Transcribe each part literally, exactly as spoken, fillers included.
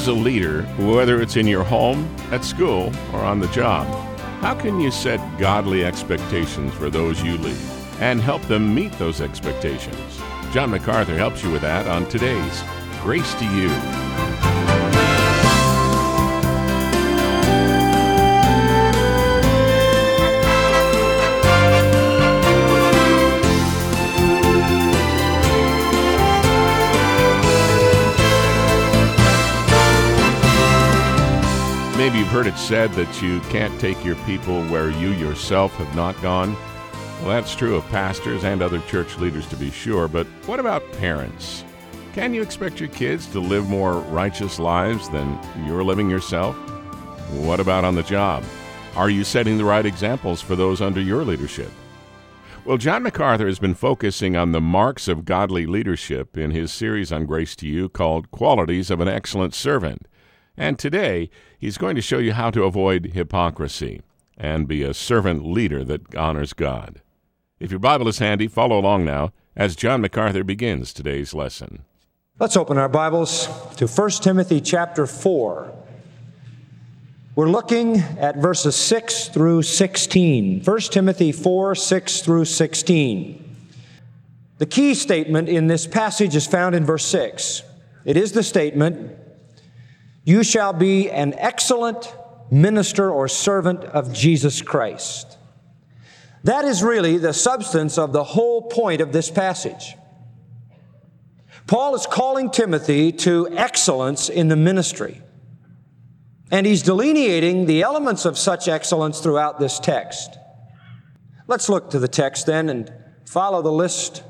a leader, whether it's in your home, at school, or on the job, how can you set godly expectations for those you lead and help them meet those expectations? John MacArthur helps you with that on today's Grace to You. Maybe you've heard it said that you can't take your people where you yourself have not gone. Well, that's true of pastors and other church leaders, to be sure, but what about parents? Can you expect your kids to live more righteous lives than you're living yourself? What about on the job? Are you setting the right examples for those under your leadership? Well, John MacArthur has been focusing on the marks of godly leadership in his series on Grace to You called Qualities of an Excellent Servant. And today, he's going to show you how to avoid hypocrisy and be a servant leader that honors God. If your Bible is handy, follow along now as John MacArthur begins today's lesson. Let's open our Bibles to First Timothy chapter four. We're looking at verses six through sixteen. First Timothy four, six through sixteen. The key statement in this passage is found in verse six. It is the statement, "You shall be an excellent minister or servant of Jesus Christ." That is really the substance of the whole point of this passage. Paul is calling Timothy to excellence in the ministry, and he's delineating the elements of such excellence throughout this text. Let's look to the text then and follow the list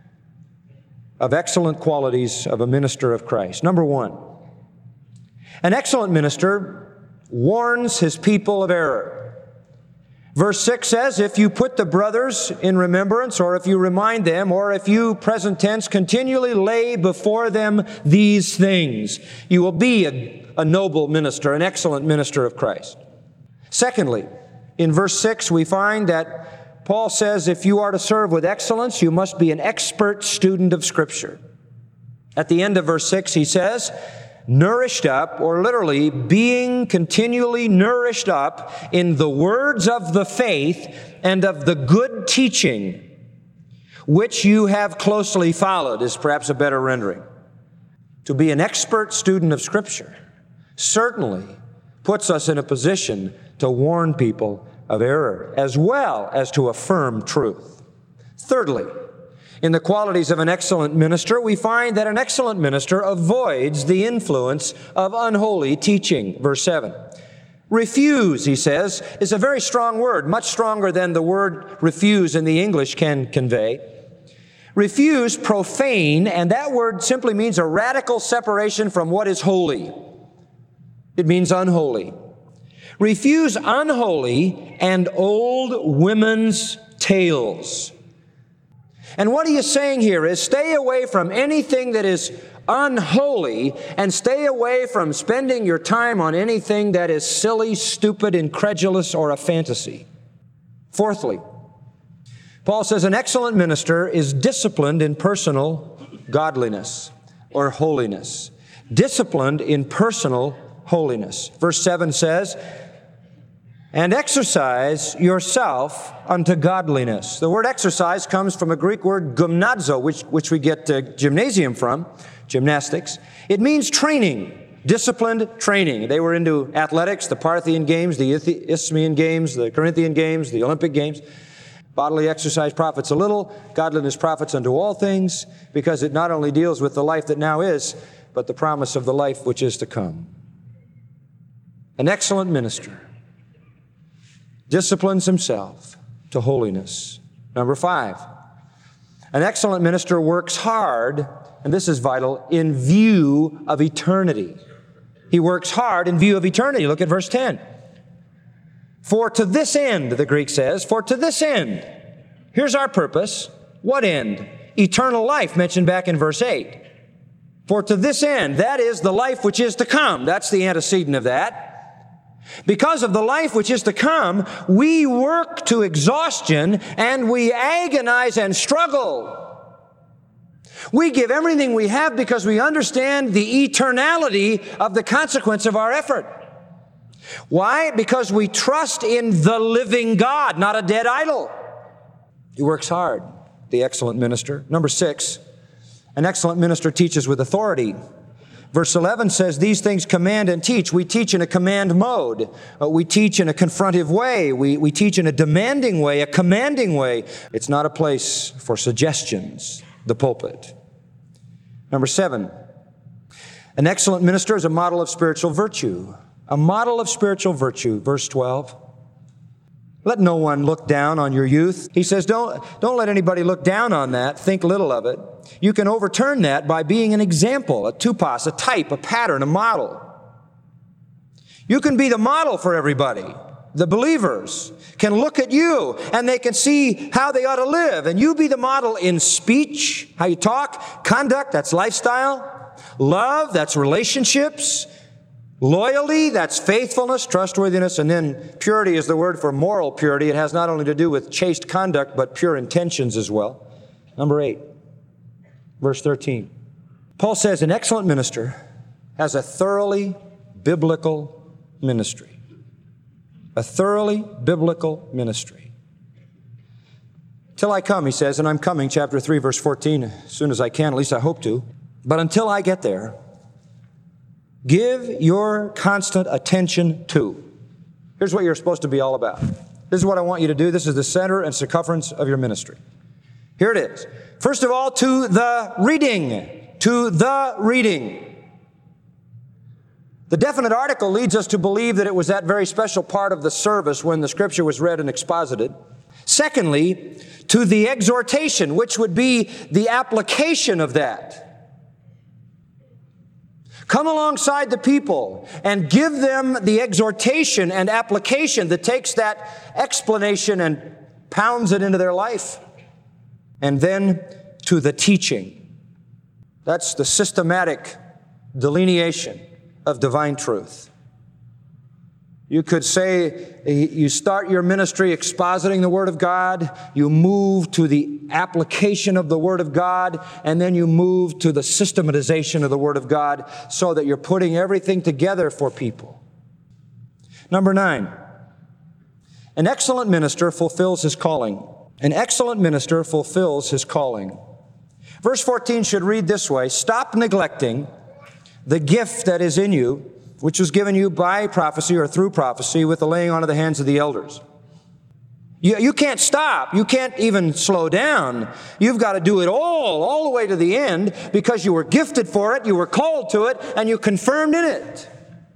of excellent qualities of a minister of Christ. Number one, an excellent minister warns his people of error. Verse six says, if you put the brothers in remembrance, or if you remind them, or if you, present tense, continually lay before them these things, you will be a, a noble minister, an excellent minister of Christ. Secondly, in verse six, we find that Paul says, if you are to serve with excellence, you must be an expert student of Scripture. At the end of verse six, he says, nourished up, or literally being continually nourished up in the words of the faith and of the good teaching, which you have closely followed, is perhaps a better rendering. To be an expert student of Scripture certainly puts us in a position to warn people of error, as well as to affirm truth. Thirdly, in the qualities of an excellent minister, we find that an excellent minister avoids the influence of unholy teaching. Verse seven. Refuse, he says, is a very strong word, much stronger than the word refuse in the English can convey. Refuse profane, and that word simply means a radical separation from what is holy. It means unholy. Refuse unholy and old women's tales. And what he is saying here is stay away from anything that is unholy and stay away from spending your time on anything that is silly, stupid, incredulous, or a fantasy. Fourthly, Paul says an excellent minister is disciplined in personal godliness or holiness. Disciplined in personal holiness. Verse seven says, and exercise yourself unto godliness. The word exercise comes from a Greek word gymnazo, which, which we get uh, gymnasium from, gymnastics. It means training, disciplined training. They were into athletics, the Parthian Games, the Isthmian Games, the Corinthian Games, the Olympic Games. Bodily exercise profits a little, godliness profits unto all things, because it not only deals with the life that now is, but the promise of the life which is to come. An excellent minister disciplines himself to holiness. Number five, an excellent minister works hard, and this is vital, in view of eternity. He works hard in view of eternity. Look at verse ten. For to this end, the Greek says, for to this end. Here's our purpose. What end? Eternal life, mentioned back in verse eight. For to this end, that is the life which is to come. That's the antecedent of that. Because of the life which is to come, we work to exhaustion and we agonize and struggle. We give everything we have because we understand the eternality of the consequence of our effort. Why? Because we trust in the living God, not a dead idol. He works hard, the excellent minister. Number six, an excellent minister teaches with authority. Verse eleven says, these things command and teach. We teach in a command mode. Uh, we teach in a confrontive way. We, we teach in a demanding way, a commanding way. It's not a place for suggestions, the pulpit. Number seven, an excellent minister is a model of spiritual virtue. A model of spiritual virtue, verse twelve. Let no one look down on your youth. He says, don't, don't let anybody look down on that. Think little of it. You can overturn that by being an example, a tupos, a type, a pattern, a model. You can be the model for everybody. The believers can look at you and they can see how they ought to live. And you be the model in speech, how you talk, conduct, that's lifestyle, love, that's relationships, loyalty, that's faithfulness, trustworthiness, and then purity is the word for moral purity. It has not only to do with chaste conduct, but pure intentions as well. Number eight, verse thirteen. Paul says, an excellent minister has a thoroughly biblical ministry. A thoroughly biblical ministry. Till I come, he says, and I'm coming, chapter three, verse fourteen, as soon as I can, at least I hope to. But until I get there, give your constant attention to. Here's what you're supposed to be all about. This is what I want you to do. This is the center and circumference of your ministry. Here it is. First of all, to the reading. To the reading. The definite article leads us to believe that it was that very special part of the service when the Scripture was read and exposited. Secondly, to the exhortation, which would be the application of that. Come alongside the people and give them the exhortation and application that takes that explanation and pounds it into their life. And then to the teaching. That's the systematic delineation of divine truth. You could say you start your ministry expositing the Word of God, you move to the application of the Word of God, and then you move to the systematization of the Word of God so that you're putting everything together for people. Number nine, an excellent minister fulfills his calling. An excellent minister fulfills his calling. Verse fourteen should read this way, stop neglecting the gift that is in you, which was given you by prophecy or through prophecy with the laying on of the hands of the elders. You, you can't stop. You can't even slow down. You've got to do it all, all the way to the end because you were gifted for it, you were called to it, and you confirmed in it.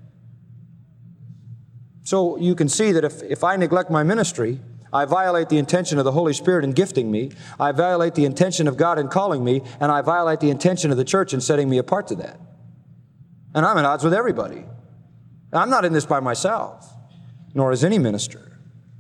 So you can see that if, if I neglect my ministry, I violate the intention of the Holy Spirit in gifting me, I violate the intention of God in calling me, and I violate the intention of the church in setting me apart to that. And I'm at odds with everybody. I'm not in this by myself, nor is any minister.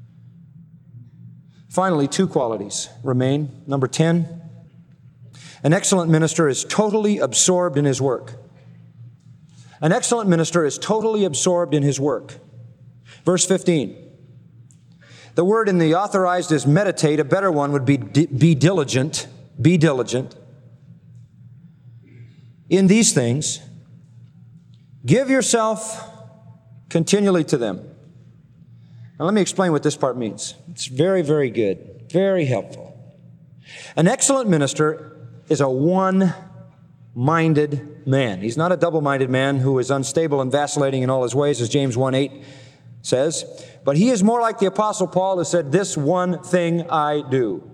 Finally, two qualities remain. Number ten, an excellent minister is totally absorbed in his work. An excellent minister is totally absorbed in his work. Verse fifteen. The word in the authorized is meditate. A better one would be be diligent. Be diligent. In these things, give yourself continually to them. Now let me explain what this part means. It's very, very good. Very helpful. An excellent minister is a one-minded man. He's not a double-minded man who is unstable and vacillating in all his ways, as James one eight says. But he is more like the Apostle Paul, who said, this one thing I do.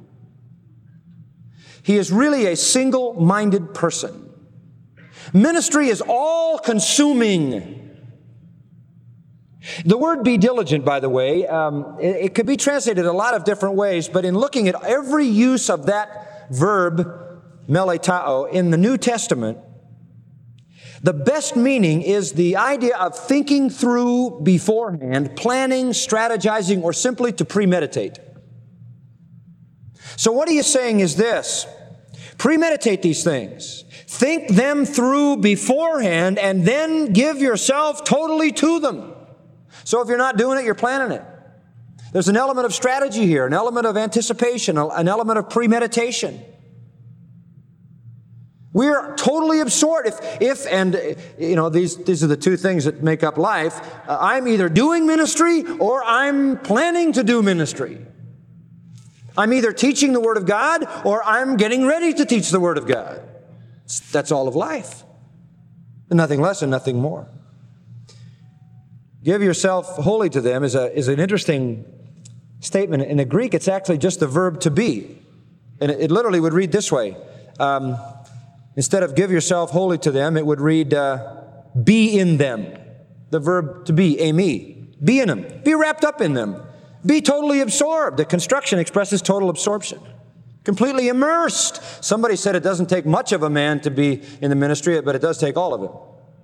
He is really a single-minded person. Ministry is all-consuming. The word be diligent, by the way, um, it, it could be translated a lot of different ways, but in looking at every use of that verb, meletao, in the New Testament, the best meaning is the idea of thinking through beforehand, planning, strategizing, or simply to premeditate. So what he is saying is this: premeditate these things. Think them through beforehand and then give yourself totally to them. So if you're not doing it, you're planning it. There's an element of strategy here, an element of anticipation, an element of premeditation. We're totally absorbed. If, if and, you know, these, these are the two things that make up life. Uh, I'm either doing ministry or I'm planning to do ministry. I'm either teaching the Word of God or I'm getting ready to teach the Word of God. That's all of life. Nothing less and nothing more. Give yourself wholly to them is, a, is an interesting statement. In the Greek, it's actually just the verb to be. And it, it literally would read this way. Um, Instead of give yourself wholly to them, it would read, uh, be in them. The verb to be, eimi. Be in them. Be wrapped up in them. Be totally absorbed. The construction expresses total absorption. Completely immersed. Somebody said it doesn't take much of a man to be in the ministry, but it does take all of it.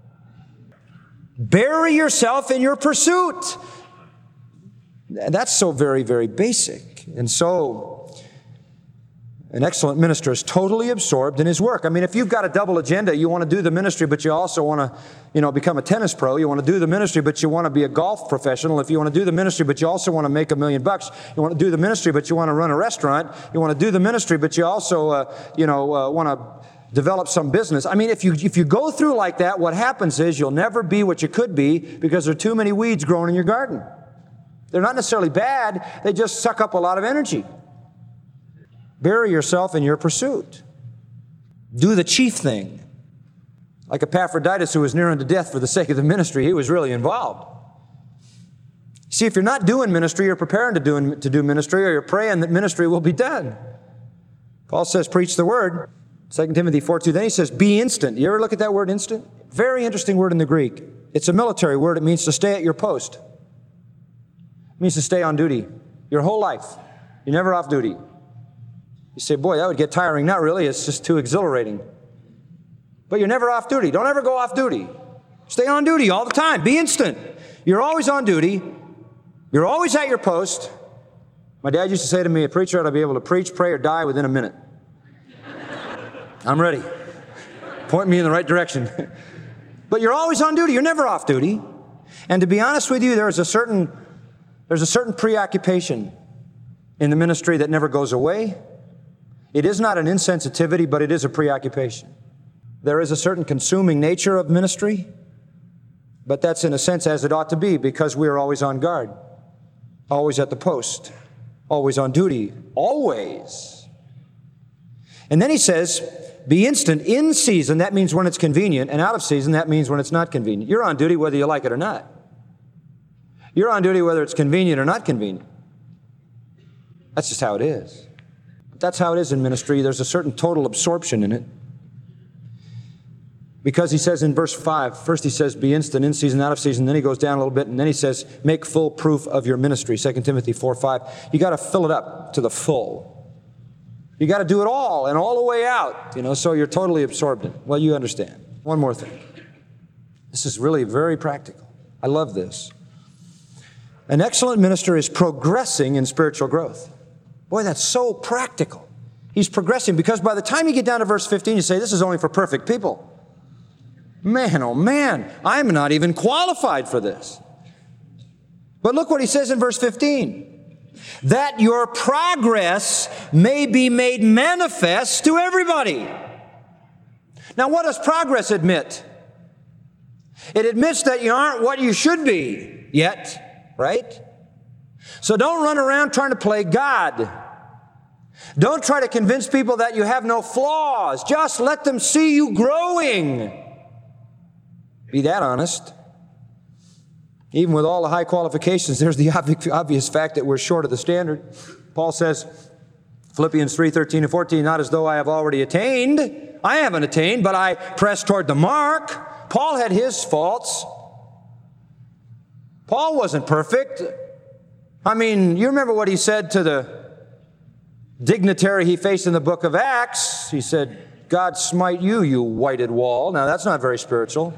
Bury yourself in your pursuit. That's so very, very basic. And so an excellent minister is totally absorbed in his work. I mean, if you've got a double agenda, you want to do the ministry, but you also want to, you know, become a tennis pro. You want to do the ministry, but you want to be a golf professional. If you want to do the ministry, but you also want to make a million bucks. You want to do the ministry, but you want to run a restaurant. You want to do the ministry, but you also, uh, you know, uh, want to develop some business. I mean, if you if you go through like that, what happens is you'll never be what you could be because there are too many weeds growing in your garden. They're not necessarily bad. They just suck up a lot of energy. Bury yourself in your pursuit. Do the chief thing. Like Epaphroditus, who was near unto death for the sake of the ministry, he was really involved. See, if you're not doing ministry, you're preparing to do, to do ministry, or you're praying that ministry will be done. Paul says, preach the word. Second Timothy four two. Then he says, be instant. You ever look at that word instant? Very interesting word in the Greek. It's a military word. It means to stay at your post. It means to stay on duty your whole life. You're never off duty. You say, boy, that would get tiring. Not really. It's just too exhilarating. But you're never off duty. Don't ever go off duty. Stay on duty all the time. Be instant. You're always on duty. You're always at your post. My dad used to say to me, a preacher ought to be able to preach, pray, or die within a minute. I'm ready. Point me in the right direction. But you're always on duty. You're never off duty. And to be honest with you, there's a certain, there's a certain preoccupation in the ministry that never goes away. It is not an insensitivity, but it is a preoccupation. There is a certain consuming nature of ministry, but that's in a sense as it ought to be because we are always on guard, always at the post, always on duty, always. And then he says, be instant in season. That means when it's convenient, and out of season, that means when it's not convenient. You're on duty whether you like it or not. You're on duty whether it's convenient or not convenient. That's just how it is. That's how it is in ministry. There's a certain total absorption in it. Because he says in verse five, first he says, be instant, in season, out of season. Then he goes down a little bit, and then he says, make full proof of your ministry. Second Timothy four five. You got to fill it up to the full. You got to do it all and all the way out, you know, so you're totally absorbed in it. Well, you understand. One more thing. This is really very practical. I love this. An excellent minister is progressing in spiritual growth. Boy, that's so practical. He's progressing because by the time you get down to verse fifteen, you say, this is only for perfect people. Man, oh man, I'm not even qualified for this. But look what he says in verse fifteen. That your progress may be made manifest to everybody. Now, what does progress admit? It admits that you aren't what you should be yet, right? So don't run around trying to play God. Don't try to convince people that you have no flaws. Just let them see you growing. Be that honest. Even with all the high qualifications, there's the obvious fact that we're short of the standard. Paul says, Philippians three thirteen and fourteen, not as though I have already attained. I haven't attained, but I press toward the mark. Paul had his faults. Paul wasn't perfect. I mean, you remember what he said to the dignitary he faced in the book of Acts. He said, God smite you, you whited wall. Now, that's not very spiritual.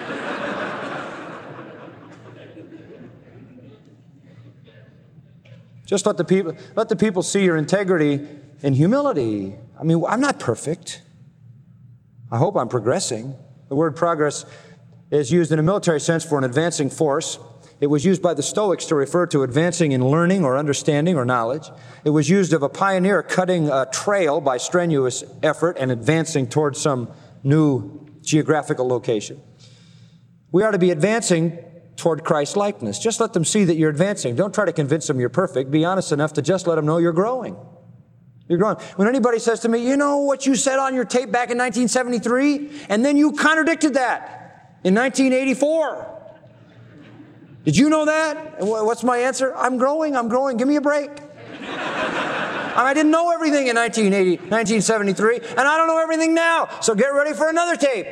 Just let the people, let the people see your integrity and humility. I mean, I'm not perfect. I hope I'm progressing. The word progress is used in a military sense for an advancing force. It was used by the Stoics to refer to advancing in learning or understanding or knowledge. It was used of a pioneer cutting a trail by strenuous effort and advancing towards some new geographical location. We are to be advancing toward Christ likeness. Just let them see that you're advancing. Don't try to convince them you're perfect. Be honest enough to just let them know you're growing. You're growing. When anybody says to me, you know what you said on your tape back in nineteen seventy-three, and then you contradicted that in nineteen eighty-four. Did you know that? What's my answer? I'm growing, I'm growing. Give me a break. I didn't know everything in nineteen eighty, nineteen seventy-three, and I don't know everything now. So get ready for another tape.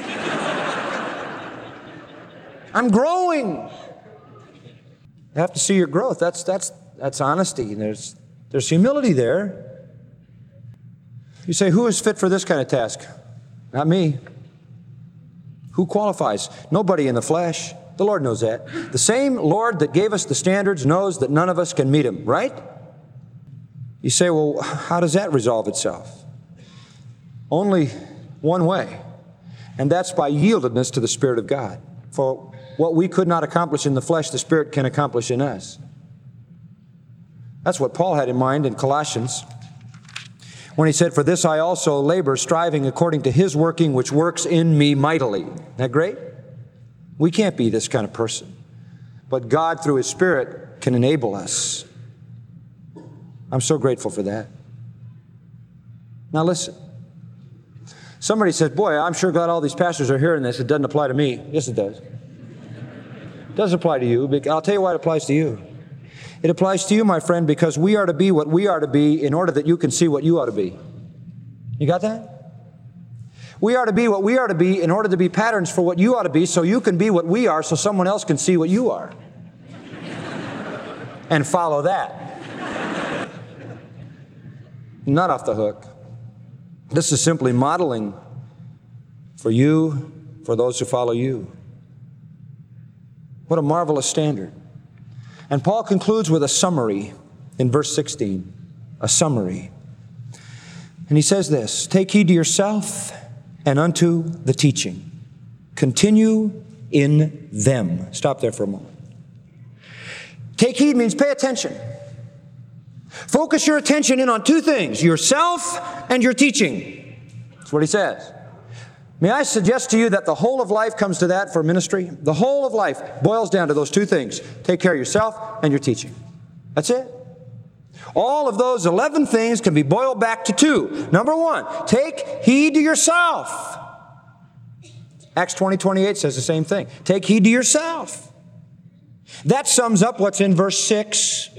I'm growing. You have to see your growth. That's that's that's honesty. There's there's humility there. You say, who is fit for this kind of task? Not me. Who qualifies? Nobody in the flesh. The Lord knows that. The same Lord that gave us the standards knows that none of us can meet them, right? You say, well, how does that resolve itself? Only one way, and that's by yieldedness to the Spirit of God. For what we could not accomplish in the flesh, the Spirit can accomplish in us. That's what Paul had in mind in Colossians when he said, for this I also labor, striving according to His working, which works in me mightily. Isn't that great? We can't be this kind of person, but God, through His Spirit, can enable us. I'm so grateful for that. Now listen. Somebody said, boy, I'm sure glad all these pastors are hearing this. It doesn't apply to me. Yes, it does. It does apply to you. I'll tell you why it applies to you. It applies to you, my friend, because we are to be what we are to be in order that you can see what you ought to be. You got that? We are to be what we are to be in order to be patterns for what you ought to be, so you can be what we are, so someone else can see what you are. And follow that. Not off the hook. This is simply modeling for you, for those who follow you. What a marvelous standard. And Paul concludes with a summary in verse sixteen. A summary. And he says this, take heed to yourself and unto the teaching. Continue in them. Stop there for a moment. Take heed means pay attention. Focus your attention in on two things, yourself and your teaching. That's what he says. May I suggest to you that the whole of life comes to that for ministry? The whole of life boils down to those two things. Take care of yourself and your teaching. That's it. All of those eleven things can be boiled back to two. Number one, take heed to yourself. Acts twenty, twenty-eight says the same thing. Take heed to yourself. That sums up what's in verse six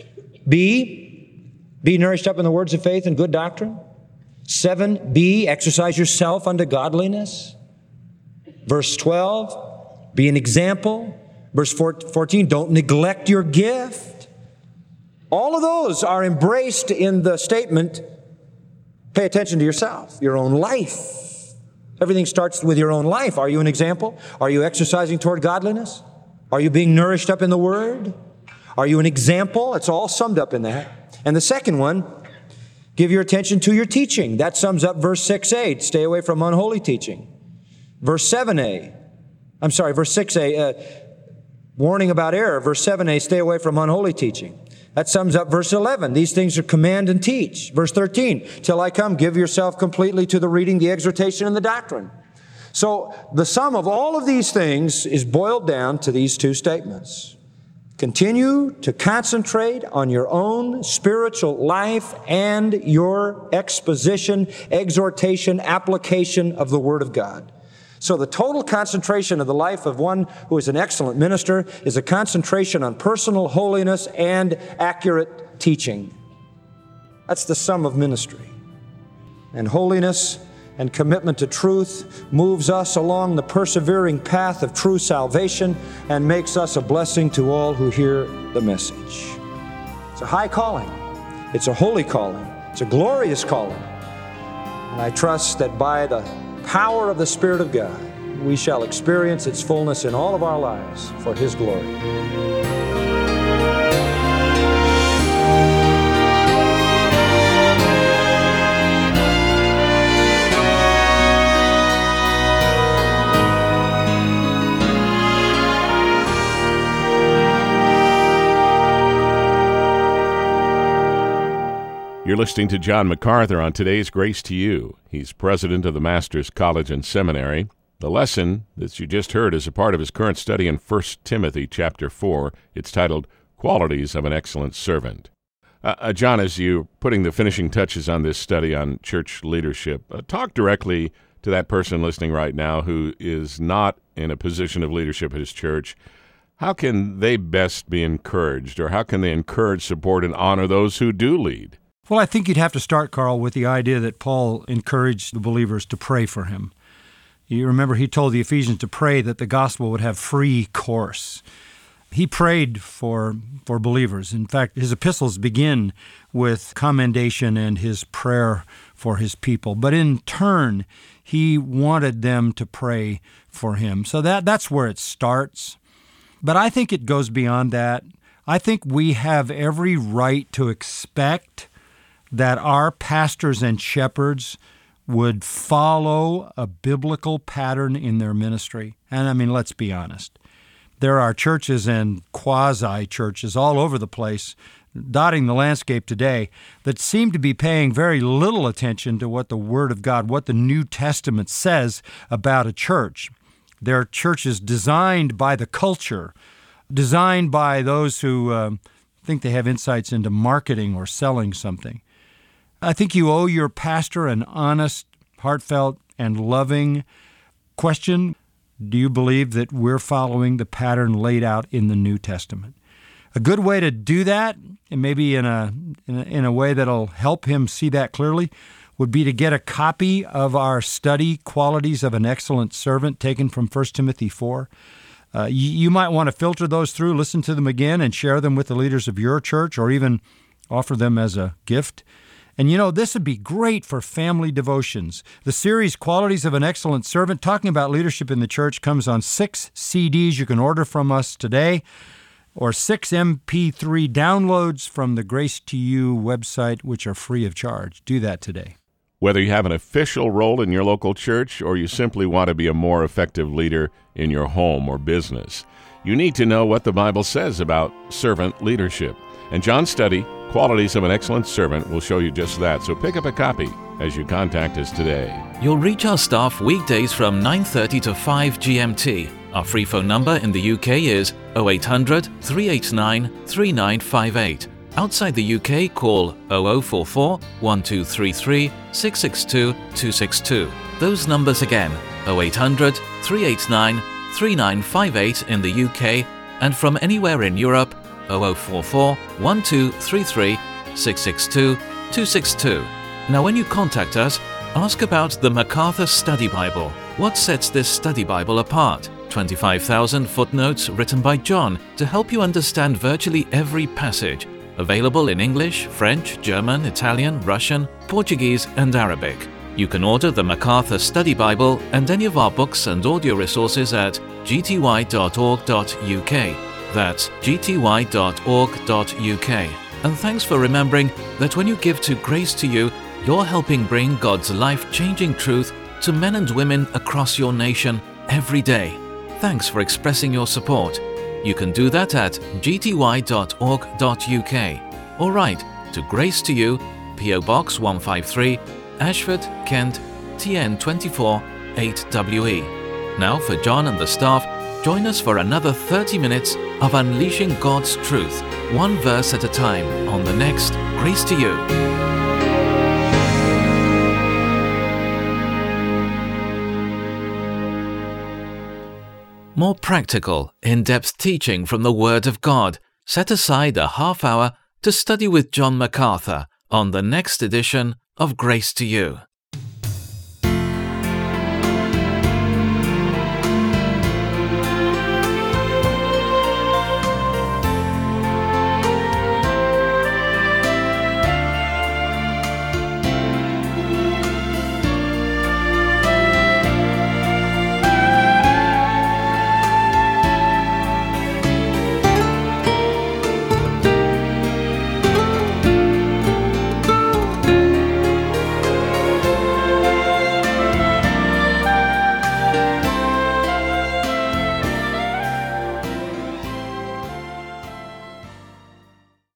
b. Be nourished up in the words of faith and good doctrine. seven b, exercise yourself unto godliness. Verse twelve, be an example. Verse fourteen, don't neglect your gift. All of those are embraced in the statement, pay attention to yourself, your own life. Everything starts with your own life. Are you an example? Are you exercising toward godliness? Are you being nourished up in the Word? Are you an example? It's all summed up in that. And the second one, give your attention to your teaching. That sums up verse six a. Stay away from unholy teaching. Verse seven a. I'm sorry, verse six a. Uh, warning about error. Verse seven a. Stay away from unholy teaching. That sums up verse eleven. These things are command and teach. Verse thirteen. Till I come, give yourself completely to the reading, the exhortation, and the doctrine. So the sum of all of these things is boiled down to these two statements. Continue to concentrate on your own spiritual life and your exposition, exhortation, application of the Word of God. So the total concentration of the life of one who is an excellent minister is a concentration on personal holiness and accurate teaching. That's the sum of ministry. And holiness and commitment to truth moves us along the persevering path of true salvation and makes us a blessing to all who hear the message. It's a high calling. It's a holy calling. It's a glorious calling. And I trust that by the power of the Spirit of God, we shall experience its fullness in all of our lives for His glory. You're listening to John MacArthur on today's Grace to You. He's president of the Master's College and Seminary. The lesson that you just heard is a part of his current study in First Timothy chapter four. It's titled, Qualities of an Excellent Servant. Uh, uh, John, as you're putting the finishing touches on this study on church leadership, uh, talk directly to that person listening right now who is not in a position of leadership at his church. How can they best be encouraged, or how can they encourage, support, and honor those who do lead? Well, I think you'd have to start, Carl, with the idea that Paul encouraged the believers to pray for him. You remember he told the Ephesians to pray that the gospel would have free course. He prayed for for believers. In fact, his epistles begin with commendation and his prayer for his people. But in turn, he wanted them to pray for him. So that that's where it starts. But I think it goes beyond that. I think we have every right to expect that our pastors and shepherds would follow a biblical pattern in their ministry. And I mean, let's be honest. There are churches and quasi-churches all over the place, dotting the landscape today, that seem to be paying very little attention to what the Word of God, what the New Testament says about a church. They're churches designed by the culture, designed by those who uh, think they have insights into marketing or selling something. I think you owe your pastor an honest, heartfelt, and loving question. Do you believe that we're following the pattern laid out in the New Testament? A good way to do that, and maybe in a, in a, in a way that'll help him see that clearly, would be to get a copy of our study, Qualities of an Excellent Servant, taken from First Timothy four. Uh, you, you might want to filter those through, listen to them again, and share them with the leaders of your church, or even offer them as a gift. And you know, this would be great for family devotions. The series Qualities of an Excellent Servant, talking about leadership in the church, comes on six C Ds you can order from us today, or six M P three downloads from the Grace to You website, which are free of charge. Do that today. Whether you have an official role in your local church or you simply want to be a more effective leader in your home or business, you need to know what the Bible says about servant leadership. And John's study, Qualities of an Excellent Servant, will show you just that. So pick up a copy as you contact us today. You'll reach our staff weekdays from nine thirty to five G M T. Our free phone number in the U K is oh eight hundred, three eight nine, three nine five eight. Outside the U K, call oh oh four four, one two three three, six six two, two six two. Those numbers again, oh eight hundred, three eight nine, three nine five eight in the U K, and from anywhere in Europe, oh oh four four, one two three three, six six two, two six two. Now when you contact us, ask about the MacArthur Study Bible. What sets this study Bible apart? twenty-five thousand footnotes written by John to help you understand virtually every passage. Available in English, French, German, Italian, Russian, Portuguese, and Arabic. You can order the MacArthur Study Bible and any of our books and audio resources at g t y dot org dot u k. That's g t y dot org dot u k. And thanks for remembering that when you give to Grace to You, you're helping bring God's life-changing truth to men and women across your nation every day. Thanks for expressing your support. You can do that at g t y dot org dot u k or write to Grace to You, P O Box one five three, Ashford, Kent, T N two four eight W E. Now for John and the staff, join us for another thirty minutes of unleashing God's truth, one verse at a time, on the next Grace to You. More practical, in-depth teaching from the Word of God. Set aside a half hour to study with John MacArthur on the next edition of Grace to You.